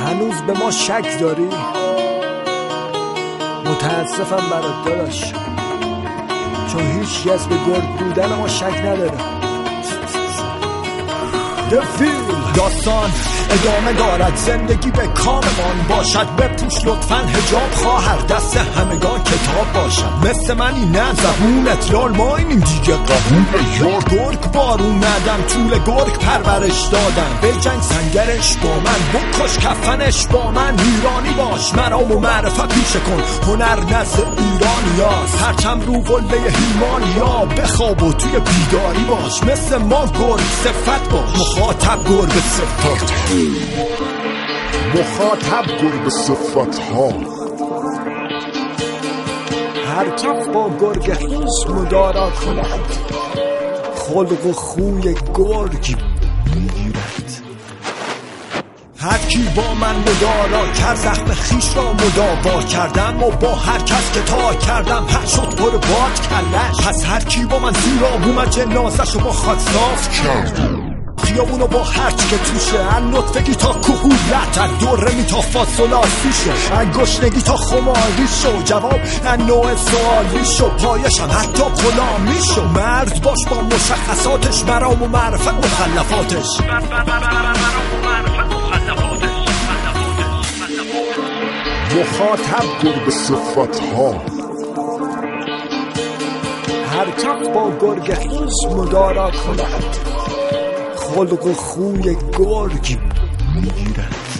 هنوز به ما شک داری؟ متاسفم برات داداش، چون هیچ کس به گرگ بودن ما شک نداره. داستان ادامه دارد، زندگی به کاممان باشد. بپوش لطفاً حجاب خواهر، دست همگان کتاب باشد. مثل منی نه زبونت لال ما اینیم دیگه قبوله. یار گرگ بارون ندن، طول گرگ پرورش دادن. به جنگ سنگرش با من، بکش کفنش با من. ایرانی باش، مرام و معرفت پیشه کن، هنر نزد ایرانی هاست. پرچم رو قله هیمانیا، بخواب و توی بیداری باش. مثل ما گرگ صفت باش، مخاطب گرگ صفت، مخاطب گرگ صفت ها. هر کس با گرگ خویش مدارا کند، خلق و خوی گرگ میگیرد. هر کی با من مدارا کرد، زخم خیش را مداوا کردم. و با هر کس که تا کردم هر شد پر باد کلش. پس هر کی با من زیر آبومد، جنازش رو با خاک صاف کرد. خیابونو با هرچی که توشه، لطفگی تا کهولت، دوره تا فاصلاتی شو، گشنگی تا خماری شو، جواب نوع سوالی شو، پایشم حتی غلامی شو. مرد باش با مشخصاتش، مرام و معرفت مخلفاتش. مخاطب گرگ صفت ها. هر کس با گرگ خویش مدارا کند، خلق و خوی گرگ میگیرد.